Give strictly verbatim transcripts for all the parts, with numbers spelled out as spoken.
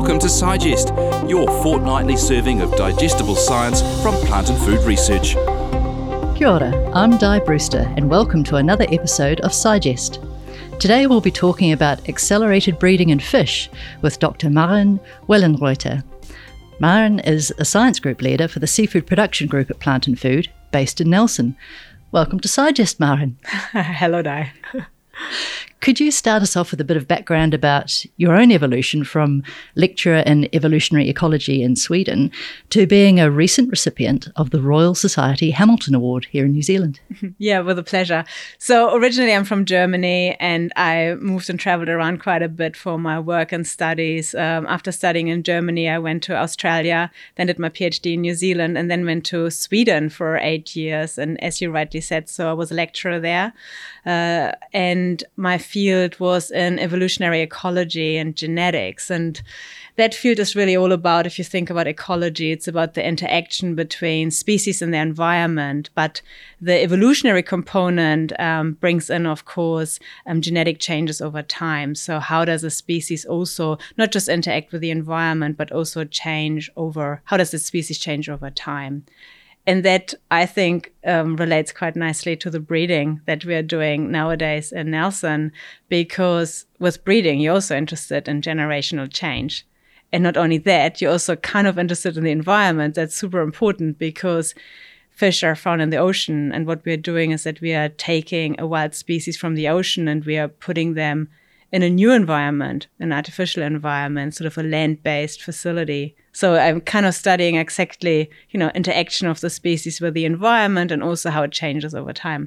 Welcome to Sigest, your fortnightly serving of digestible science from plant and food research. Kia ora, I'm Di Brewster and welcome to another episode of Sigest. Today we'll be talking about accelerated breeding in fish with Doctor Maren Wellenreuter. Maren is a science group leader for the seafood production group at Plant and Food, based in Nelson. Welcome to Sigest, Maren. Hello, Di. Could you start us off with a bit of background about your own evolution from lecturer in evolutionary ecology in Sweden to being a recent recipient of the Royal Society Hamilton Award here in New Zealand? Yeah, with a pleasure. So originally I'm from Germany and I moved and traveled around quite a bit for my work and studies. Um, after studying in Germany, I went to Australia, then did my PhD in New Zealand, and then went to Sweden for eight years. And as you rightly said, so I was a lecturer there. Uh, and my field was in evolutionary ecology and genetics. And that field is really all about, if you think about ecology, it's about the interaction between species and their environment. But the evolutionary component um, brings in, of course, um, genetic changes over time. So how does a species also not just interact with the environment, but also change over, how does the species change over time? And that, I think, um, relates quite nicely to the breeding that we are doing nowadays in Nelson, because with breeding, you're also interested in generational change. And not only that, you're also kind of interested in the environment. That's super important because fish are found in the ocean. And what we're doing is that we are taking a wild species from the ocean and we are putting them in a new environment, an artificial environment, sort of a land-based facility. So I'm kind of studying exactly, you know, interaction of the species with the environment and also how it changes over time.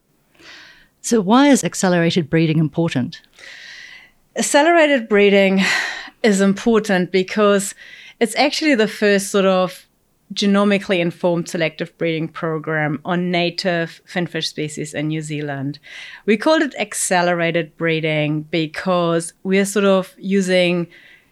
So why is accelerated breeding important? Accelerated breeding is important because it's actually the first sort of genomically informed selective breeding program on native finfish species in New Zealand. We called it accelerated breeding because we're sort of using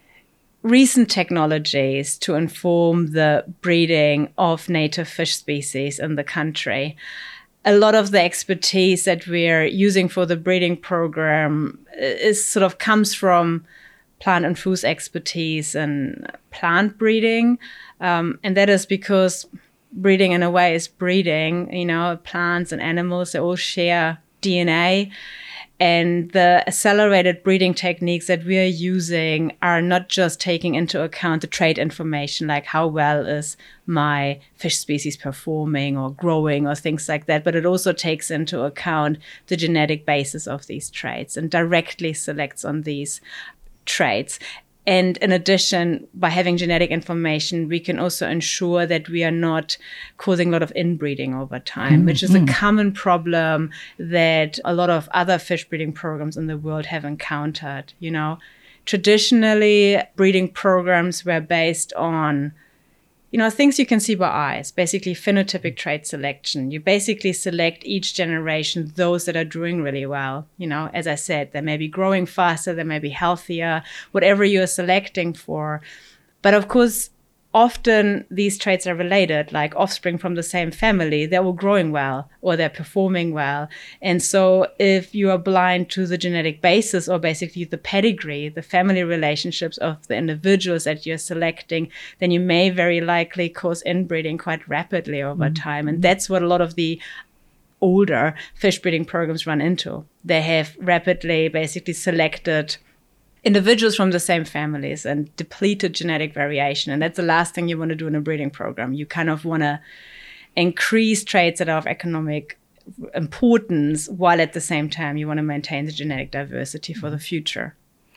recent technologies to inform the breeding of native fish species in the country. A lot of the expertise that we're using for the breeding program is sort of comes from plant and food expertise and plant breeding. Um, and that is because breeding in a way is breeding, you know, plants and animals, they all share D N A. And the accelerated breeding techniques that we are using are not just taking into account the trait information, like how well is my fish species performing or growing or things like that, but it also takes into account the genetic basis of these traits and directly selects on these traits. And in addition, by having genetic information, we can also ensure that we are not causing a lot of inbreeding over time, mm-hmm. which is a common problem that a lot of other fish breeding programs in the world have encountered. You know, traditionally, breeding programs were based on, you know, things you can see by eyes, basically phenotypic trait selection. You basically select each generation those that are doing really well. You know, as I said, they may be growing faster, they may be healthier, whatever you're selecting for. But of course, often these traits are related, like offspring from the same family, they're all growing well or they're performing well. And so if you are blind to the genetic basis or basically the pedigree, the family relationships of the individuals that you're selecting, then you may very likely cause inbreeding quite rapidly over mm-hmm. time. And that's what a lot of the older fish breeding programs run into. They have rapidly basically selected individuals from the same families and depleted genetic variation. And that's the last thing you want to do in a breeding program. You kind of want to increase traits that are of economic importance while at the same time you want to maintain the genetic diversity for the future.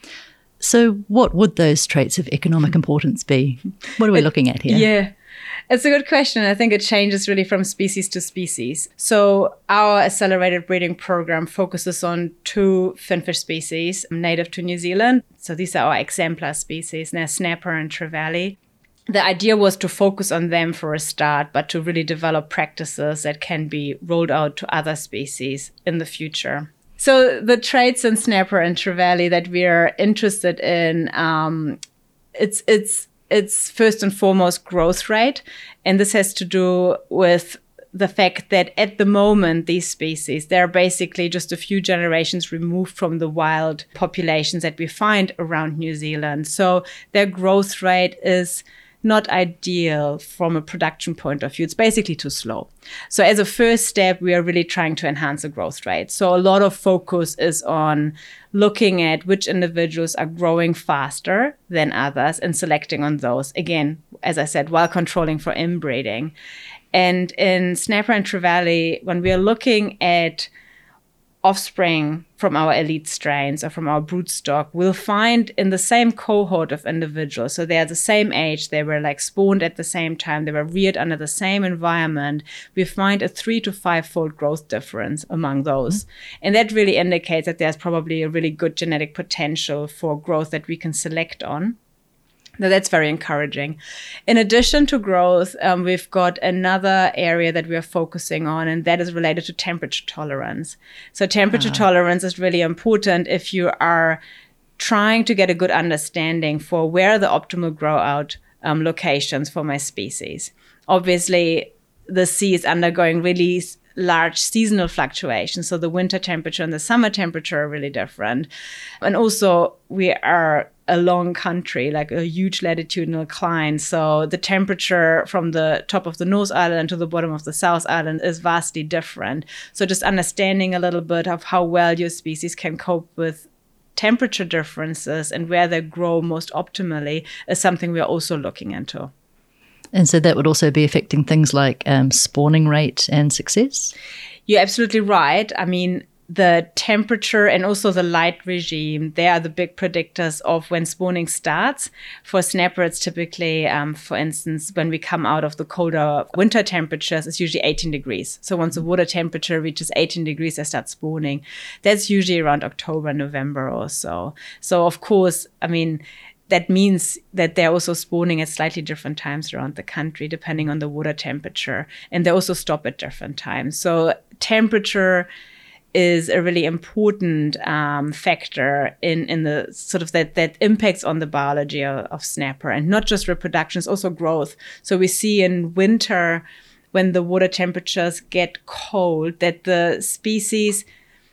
So what would those traits of economic importance be? What are we looking at here? Yeah. It's a good question. I think it changes really from species to species. So our accelerated breeding program focuses on two finfish species native to New Zealand. So these are our exemplar species, they're snapper and trevally. The idea was to focus on them for a start, but to really develop practices that can be rolled out to other species in the future. So the traits in snapper and trevally that we are interested in, um, it's it's It's first and foremost growth rate. And this has to do with the fact that at the moment, these species, they're basically just a few generations removed from the wild populations that we find around New Zealand. So their growth rate is not ideal from a production point of view. It's basically too slow. So as a first step, we are really trying to enhance the growth rate. So a lot of focus is on looking at which individuals are growing faster than others and selecting on those. Again, as I said, while controlling for inbreeding. And in Snapper and Trevally, when we are looking at offspring from our elite strains or from our broodstock, we'll find in the same cohort of individuals, so they are the same age, they were like spawned at the same time, they were reared under the same environment, we find a three to five fold growth difference among those. Mm-hmm. And that really indicates that there's probably a really good genetic potential for growth that we can select on. Now, that's very encouraging. In addition to growth, um, we've got another area that we are focusing on, and that is related to temperature tolerance. So temperature uh-huh. tolerance is really important if you are trying to get a good understanding for where are the optimal grow out um, locations for my species. Obviously, the sea is undergoing really large seasonal fluctuations. So the winter temperature and the summer temperature are really different. And also, we are a long country, like a huge latitudinal climb. So the temperature from the top of the North Island to the bottom of the South Island is vastly different. So just understanding a little bit of how well your species can cope with temperature differences and where they grow most optimally is something we're also looking into. And so that would also be affecting things like um, spawning rate and success? You're absolutely right. I mean, the temperature and also the light regime, they are the big predictors of when spawning starts. For snapper, it's typically, um, for instance, when we come out of the colder winter temperatures, it's usually eighteen degrees. So once the water temperature reaches eighteen degrees, they start spawning. That's usually around October, November or so. So of course, I mean, that means that they're also spawning at slightly different times around the country, depending on the water temperature. And they also stop at different times. So temperature is a really important um, factor in, in the sort of that, that impacts on the biology of, of snapper, and not just reproduction, it's also growth. So we see in winter, when the water temperatures get cold, that the species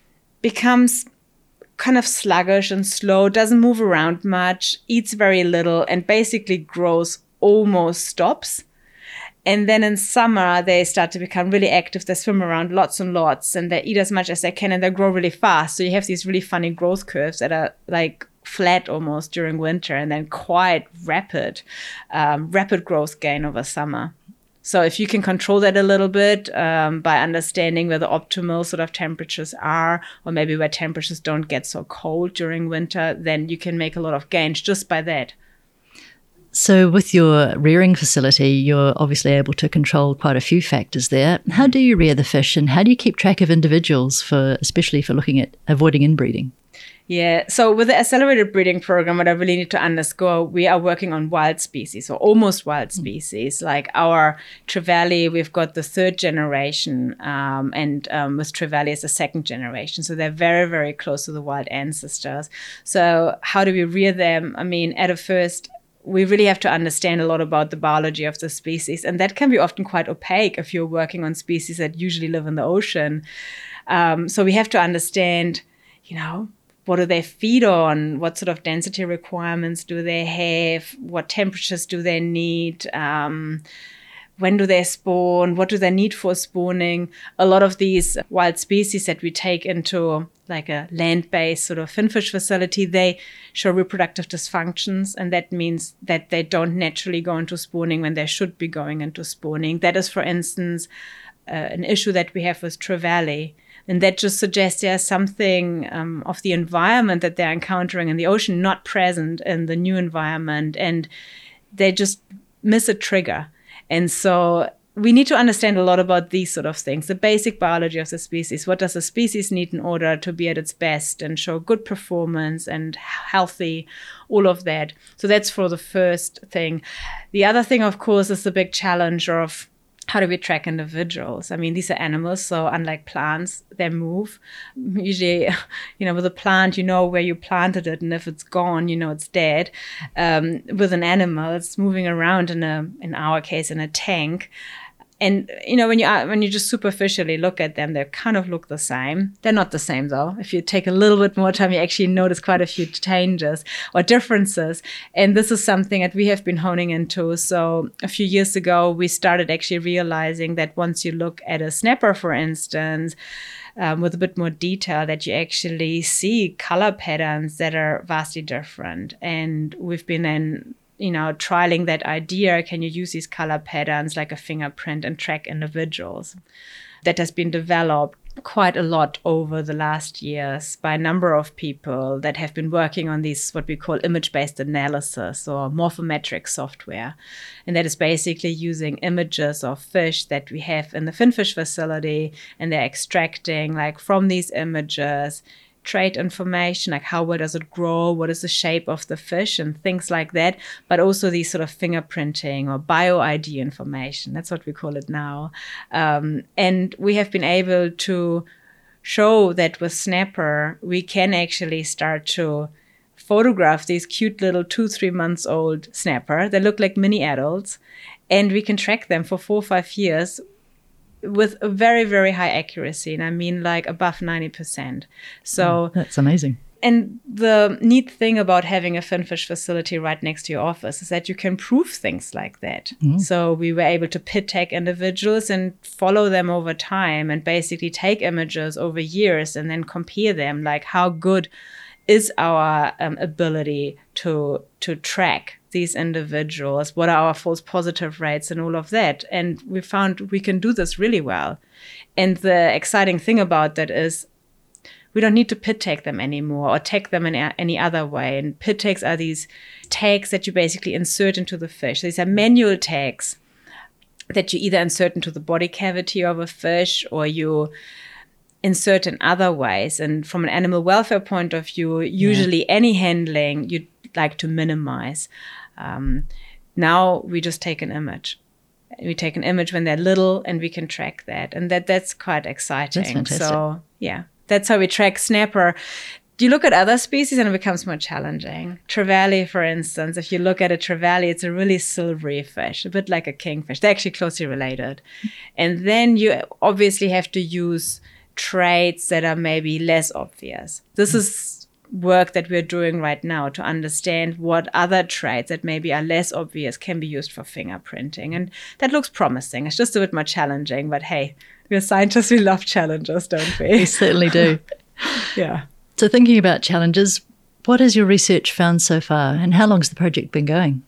becomes kind of sluggish and slow, doesn't move around much, eats very little, and basically growth almost stops. And then in summer, they start to become really active. They swim around lots and lots, and they eat as much as they can, and they grow really fast. So you have these really funny growth curves that are like flat almost during winter, and then quite rapid, um, rapid growth gain over summer. So if you can control that a little bit um, by understanding where the optimal sort of temperatures are, or maybe where temperatures don't get so cold during winter, then you can make a lot of gains just by that. So with your rearing facility, you're obviously able to control quite a few factors there. How do you rear the fish, and how do you keep track of individuals, for especially for looking at avoiding inbreeding? Yeah, so with the accelerated breeding program, what I really need to underscore, we are working on wild species, or almost wild species. Like our Trevally, we've got the third generation, um, and um, with Trevally it's the second generation. So they're very, very close to the wild ancestors. So how do we rear them? I mean, at a first, we really have to understand a lot about the biology of the species. And that can be often quite opaque if you're working on species that usually live in the ocean. Um, so we have to understand, you know, what do they feed on? What sort of density requirements do they have? What temperatures do they need? Um, when do they spawn? What do they need for spawning? A lot of these wild species that we take into like a land-based sort of finfish facility, they show reproductive dysfunctions, and that means that they don't naturally go into spawning when they should be going into spawning. That is, for instance, uh, an issue that we have with Trevally. And that just suggests there's something um, of the environment that they're encountering in the ocean not present in the new environment, and they just miss a trigger. And so we need to understand a lot about these sort of things, the basic biology of the species. What does the species need in order to be at its best and show good performance and healthy, all of that. So that's for the first thing. The other thing, of course, is the big challenge of how do we track individuals? I mean, these are animals, so unlike plants, they move. Usually, you know, with a plant, you know where you planted it, and if it's gone, you know it's dead. Um, with an animal, it's moving around in a, in our case, in a tank. and, you know, when you are, when you just superficially look at them, they kind of look the same. They're not the same, though. If you take a little bit more time, you actually notice quite a few changes or differences. And this is something that we have been honing into. So a few years ago, we started actually realizing that once you look at a snapper, for instance, Um, with a bit more detail, that you actually see color patterns that are vastly different. And we've been then, you know, trialing that idea. Can you use these color patterns like a fingerprint and track individuals? That has been developed quite a lot over the last years by a number of people that have been working on these, what we call image-based analysis or morphometric software. And that is basically using images of fish that we have in the Finfish facility, and they're extracting like from these images trait information, like how well does it grow, what is the shape of the fish, and things like that, but also these sort of fingerprinting or bio I D information. That's what we call it now. Um, and we have been able to show that with Snapper, we can actually start to photograph these cute little two, three months old snapper. They look like mini adults, and we can track them for four or five years with a very, very high accuracy. And I mean like above ninety percent. So oh, that's amazing. And the neat thing about having a Finfish facility right next to your office is that you can prove things like that. Mm. So we were able to pit tag individuals and follow them over time and basically take images over years and then compare them, like how good is our um, ability to to track these individuals, what are our false positive rates and all of that. And we found we can do this really well. And the exciting thing about that is we don't need to pit tag them anymore or tag them in a- any other way. And pit tags are these tags that you basically insert into the fish. These are manual tags that you either insert into the body cavity of a fish or you insert in other ways. And from an animal welfare point of view, usually yeah. any handling you'd like to minimize. Um, now we just take an image. We take an image when they're little and we can track that. And that that's quite exciting. That's fantastic. So yeah, that's how we track snapper. You look at other species and it becomes more challenging. Trevally, for instance, if you look at a trevally, it's a really silvery fish, a bit like a kingfish. They're actually closely related. And then you obviously have to use traits that are maybe less obvious. This mm. is work that we're doing right now to understand what other traits that maybe are less obvious can be used for fingerprinting. And that looks promising. It's just a bit more challenging, but hey, we're scientists, we love challenges, don't we? We certainly do. Yeah. So thinking about challenges, what has your research found so far and how long has the project been going?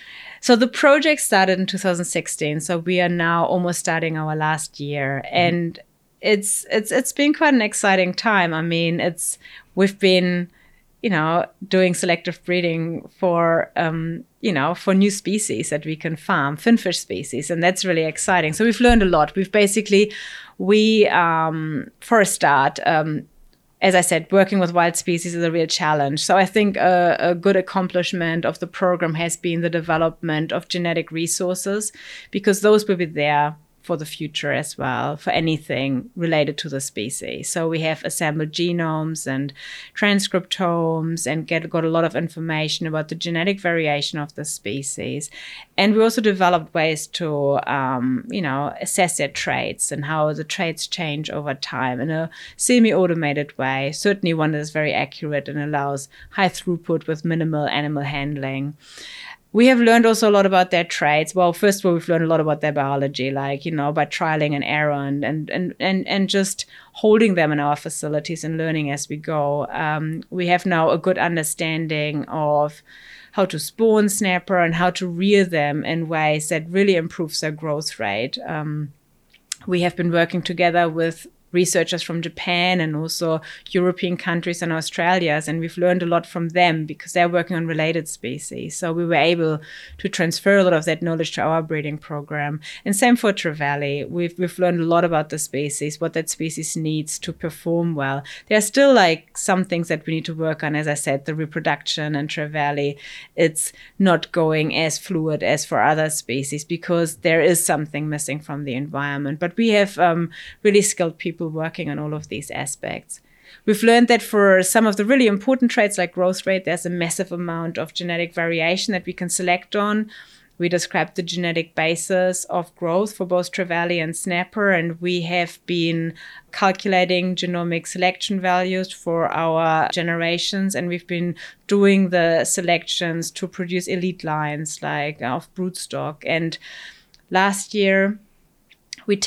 So the project started in two thousand sixteen. So we are now almost starting our last year. Mm-hmm. And it's it's it's been quite an exciting time. I mean, it's we've been, you know, doing selective breeding for, um, you know, for new species that we can farm, finfish species. And that's really exciting. So we've learned a lot. We've basically, we, um, for a start, um, as I said, working with wild species is a real challenge. So I think a, a good accomplishment of the program has been the development of genetic resources, because those will be there for the future as well, for anything related to the species. So we have assembled genomes and transcriptomes and get got a lot of information about the genetic variation of the species. And we also developed ways to, um, you know, assess their traits and how the traits change over time in a semi-automated way. Certainly one that is very accurate and allows high throughput with minimal animal handling. We have learned also a lot about their traits. Well, first of all, we've learned a lot about their biology, like, you know, by trialing and error and and and and, and just holding them in our facilities and learning as we go. Um, we have now a good understanding of how to spawn snapper and how to rear them in ways that really improves their growth rate. Um, we have been working together with researchers from Japan and also European countries and Australia, and we've learned a lot from them because they're working on related species. So we were able to transfer a lot of that knowledge to our breeding program. And same for Trevally. We've we've learned a lot about the species, what that species needs to perform well. There are still like some things that we need to work on. As I said, the reproduction in Trevally, it's not going as fluid as for other species because there is something missing from the environment. But we have um, really skilled people working on all of these aspects. We've learned that for some of the really important traits like growth rate, there's a massive amount of genetic variation that we can select on. We described the genetic basis of growth for both Trevally and Snapper, and we have been calculating genomic selection values for our generations, and we've been doing the selections to produce elite lines like of broodstock. And last year,